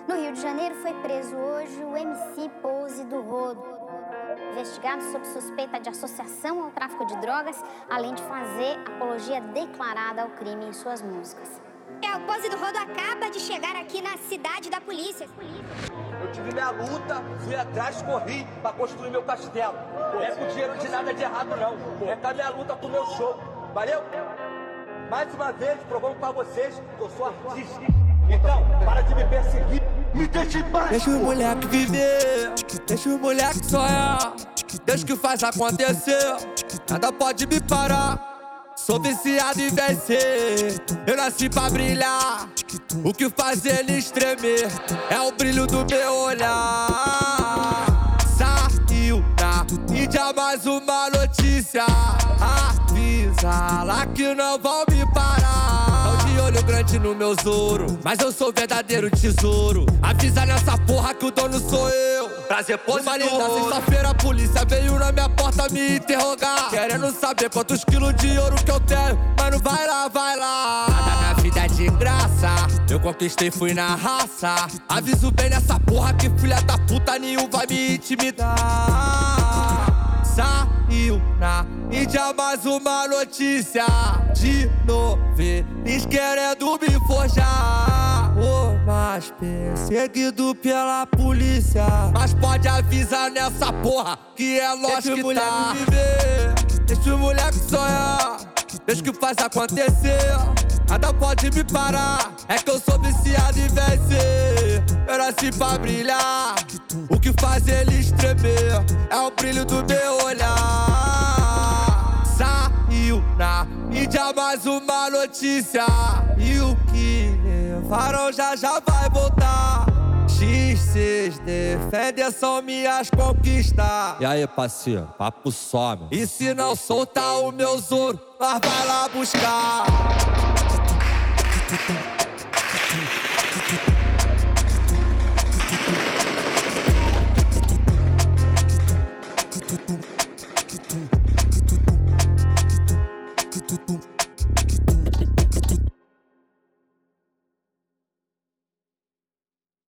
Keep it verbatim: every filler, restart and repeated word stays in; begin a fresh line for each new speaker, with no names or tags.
No Rio de Janeiro foi preso hoje o M C Pose do Rodo, investigado sob suspeita de associação ao tráfico de drogas, além de fazer apologia declarada ao crime em suas músicas.
É, o Pose do Rodo acaba de chegar aqui na cidade da polícia.
Eu tive minha luta, fui atrás, corri pra construir meu castelo. Não é com dinheiro de nada de errado, não. É com a minha luta pro meu show. Valeu? Mais uma vez, provando pra vocês que eu sou artista. Então, para de me perseguir. Me deixe em paz.
Deixa o moleque viver, deixa o moleque sonhar. Deus que faz acontecer, nada pode me parar. Sou viciado em vencer, eu nasci pra brilhar. O que faz eles tremer é o brilho do meu olhar. Saiu na mídia mais uma notícia, avisa lá que não vão me parar. Tão de olho grande no meu ouro, mas eu sou verdadeiro tesouro. Avisa nessa porra que o dono sou eu. Prazer, pose do Rodo. Sexta-feira a polícia veio na minha porta me interrogar, querendo saber quantos quilos de ouro que eu tenho. Mano, vai lá, vai lá. Nada minha vida é de graça, eu conquistei, fui na raça. Aviso bem nessa porra que filha da puta nenhum vai me intimidar. Saiu na mídia mais uma notícia de novo, eles querendo me forjar. O mais perseguido pela polícia, mas pode avisar nessa porra que é nós que tá. Viver, deixa o moleque sonhar, deixa que faz acontecer, nada pode me parar. É que eu sou viciado em vencer, eu nasci pra brilhar. O que faz eles tremer é o brilho do meu olhar. Saiu na mídia mais uma notícia, e o que levaram já já vai voltar. X seis defende, são minhas conquistas. E aí, parceiro, papo some. E se não soltar o meu ouro, nós vai lá buscar.